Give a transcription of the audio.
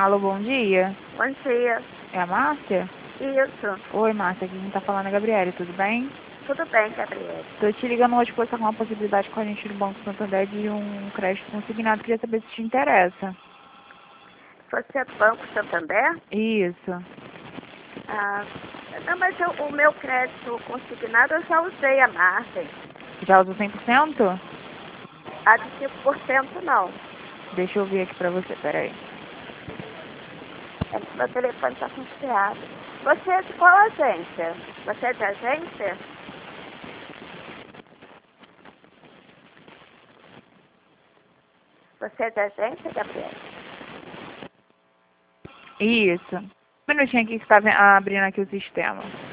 Alô, bom dia. Bom dia. É a Márcia? Isso. Oi, Márcia, aqui quem tá falando é a Gabriele, tudo bem? Tudo bem, Gabriela. Tô te ligando hoje pra você com uma possibilidade com a gente do Banco Santander de um crédito consignado. Queria saber se te interessa. Você é do Banco Santander? Isso. Ah, não, mas o meu crédito consignado eu já usei a margem. Já usou 100%? A de 5% não. Deixa eu ver aqui pra você, peraí. É que meu telefone está confiado. Você é de qual agência? Você é de agência? Você é de agência, Gabriela? Isso. Um minutinho aqui que tá abrindo aqui o sistema.